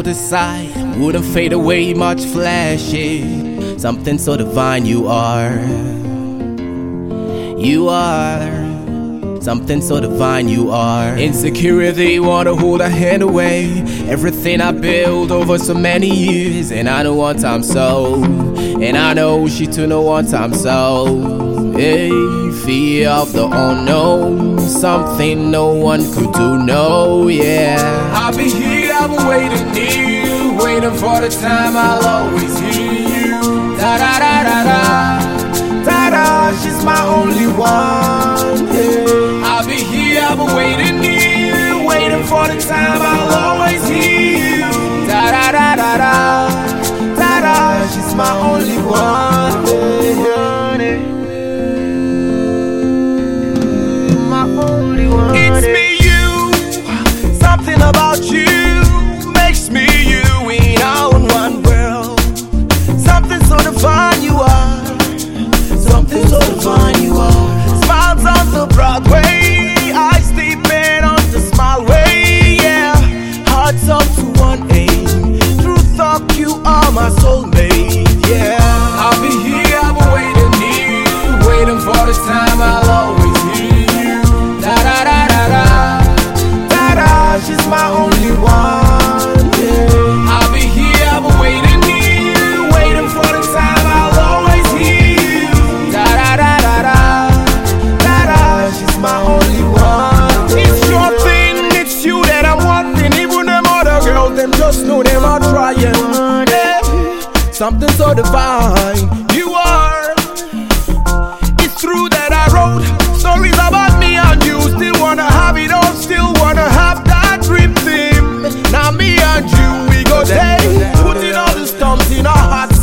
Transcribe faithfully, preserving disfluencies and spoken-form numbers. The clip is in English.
other side wouldn't fade away, much flashy. Something so divine you are. You are. Something so divine you are. Insecurity wanna hold a hand away. Everything I built over so many years, and I know one time so, and I know she too know one time so. Hey, fear of the unknown, something no one could do, no, yeah. I'll be here, I'll be waiting near you, waiting for the time I'll always hear you. Da da da da da, da da, she's my only one, yeah. I'll be here, I'll be waiting near you, waiting for the time I'll always hear you. Da da da da da, da da, she's my only one, yeah. My only one. It's me, you. Something about you makes me you in our one world. Something so divine you are. Something so divine you are. Smiles on the Broadway, eyes deepen on the smile way, yeah. Hearts up to one aim. True thought you are my soulmate, yeah. I'll be here, I'll be waiting near you, waiting for the time I'll always hear you. Da da da da da, da da, she's my only one, yeah. I'll be here, I'll be waiting near you, waiting for the time I'll always hear you. Da da da da da, da da, she's my only one. It's your thing, it's you that I'm wanting. Even them other girls, them just know them are trying. Yeah. Something so divine you are. It's true that I wrote stories about me and you. Still wanna have it all, still wanna have that dream thing. Now me and you, we go there, putting all the storms in our hearts.